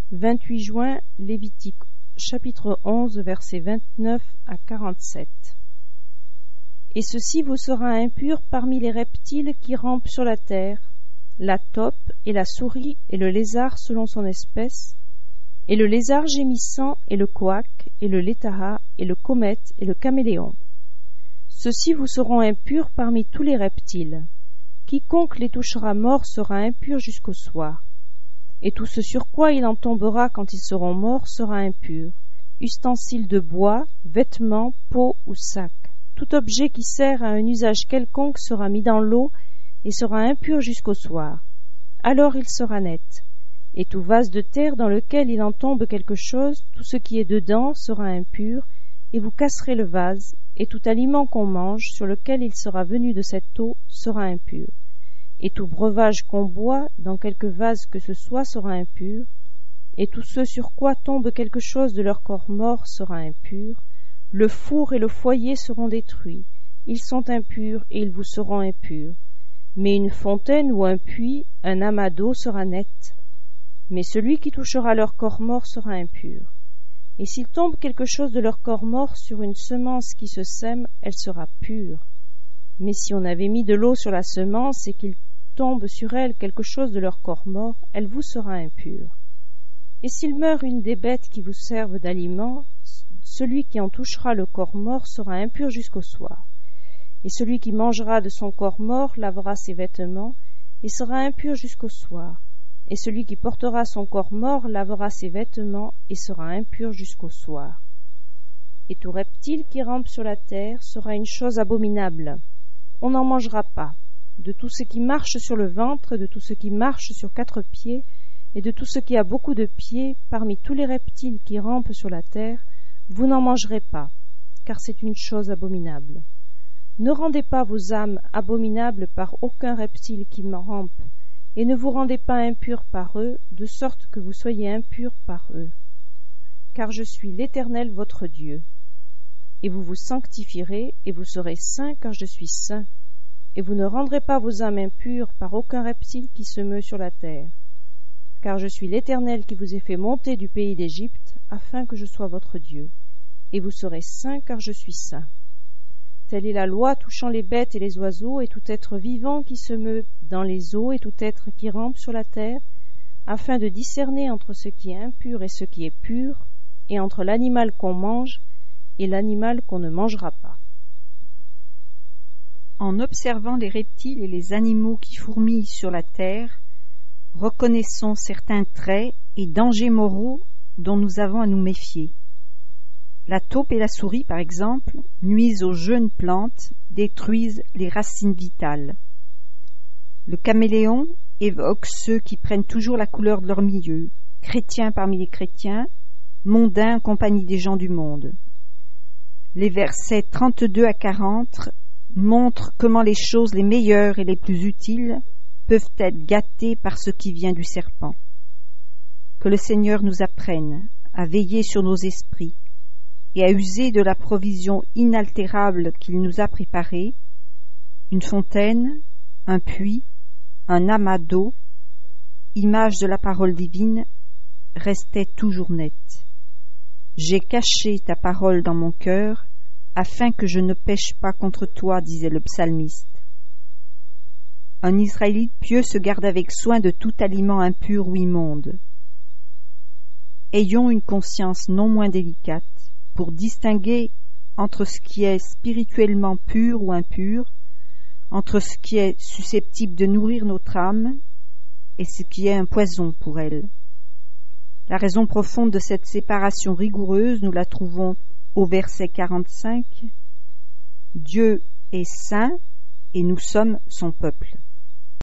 28 juin, Lévitique, chapitre 11, versets 29 à 47. Et ceci vous sera impur parmi les reptiles qui rampent sur la terre, la taupe et la souris et le lézard selon son espèce, et le lézard gémissant et le couac et le létaha et le comète et le caméléon. Ceux-ci vous seront impurs parmi tous les reptiles. Quiconque les touchera morts sera impur jusqu'au soir. Et tout ce sur quoi il en tombera quand ils seront morts sera impur. Ustensiles de bois, vêtements, peaux ou sacs. Tout objet qui sert à un usage quelconque sera mis dans l'eau et sera impur jusqu'au soir. Alors il sera net. Et tout vase de terre dans lequel il en tombe quelque chose, tout ce qui est dedans sera impur, et vous casserez le vase, et tout aliment qu'on mange, sur lequel il sera venu de cette eau, sera impur. Et tout breuvage qu'on boit, dans quelque vase que ce soit, sera impur, et tout ce sur quoi tombe quelque chose de leur corps mort sera impur. Le four et le foyer seront détruits, ils sont impurs, et ils vous seront impurs. Mais une fontaine ou un puits, un amas d'eau sera net. Mais celui qui touchera leur corps mort sera impur. Et s'il tombe quelque chose de leur corps mort sur une semence qui se sème, elle sera pure. Mais si on avait mis de l'eau sur la semence et qu'il tombe sur elle quelque chose de leur corps mort, elle vous sera impure. Et s'il meurt une des bêtes qui vous servent d'aliment, celui qui en touchera le corps mort sera impur jusqu'au soir. Et celui qui mangera de son corps mort lavera ses vêtements et sera impur jusqu'au soir. Et celui qui portera son corps mort lavera ses vêtements et sera impur jusqu'au soir. Et tout reptile qui rampe sur la terre sera une chose abominable. On n'en mangera pas. De tout ce qui marche sur le ventre, de tout ce qui marche sur 4 pieds, et de tout ce qui a beaucoup de pieds, parmi tous les reptiles qui rampent sur la terre, vous n'en mangerez pas, car c'est une chose abominable. Ne rendez pas vos âmes abominables par aucun reptile qui rampe, et ne vous rendez pas impurs par eux, de sorte que vous soyez impurs par eux. Car je suis l'Éternel votre Dieu. Et vous vous sanctifierez, et vous serez saints, car je suis saint. Et vous ne rendrez pas vos âmes impures par aucun reptile qui se meut sur la terre. Car je suis l'Éternel qui vous ai fait monter du pays d'Égypte, afin que je sois votre Dieu. Et vous serez saints, car je suis saint. Telle est la loi touchant les bêtes et les oiseaux, et tout être vivant qui se meut dans les eaux, et tout être qui rampe sur la terre, afin de discerner entre ce qui est impur et ce qui est pur, et entre l'animal qu'on mange et l'animal qu'on ne mangera pas. En observant les reptiles et les animaux qui fourmillent sur la terre, reconnaissons certains traits et dangers moraux dont nous avons à nous méfier. La taupe et la souris, par exemple, nuisent aux jeunes plantes, détruisent les racines vitales. Le caméléon évoque ceux qui prennent toujours la couleur de leur milieu, chrétiens parmi les chrétiens, mondains en compagnie des gens du monde. Les versets 32 à 40 montrent comment les choses les meilleures et les plus utiles peuvent être gâtées par ce qui vient du serpent. Que le Seigneur nous apprenne à veiller sur nos esprits et à user de la provision inaltérable qu'il nous a préparée, une fontaine, un puits, un amas d'eau, image de la parole divine, restait toujours nette. J'ai caché ta parole dans mon cœur, afin que je ne pêche pas contre toi, disait le psalmiste. Un Israélite pieux se garde avec soin de tout aliment impur ou immonde. Ayons une conscience non moins délicate pour distinguer entre ce qui est spirituellement pur ou impur, entre ce qui est susceptible de nourrir notre âme et ce qui est un poison pour elle. La raison profonde de cette séparation rigoureuse, nous la trouvons au verset 45. Dieu est saint et nous sommes son peuple.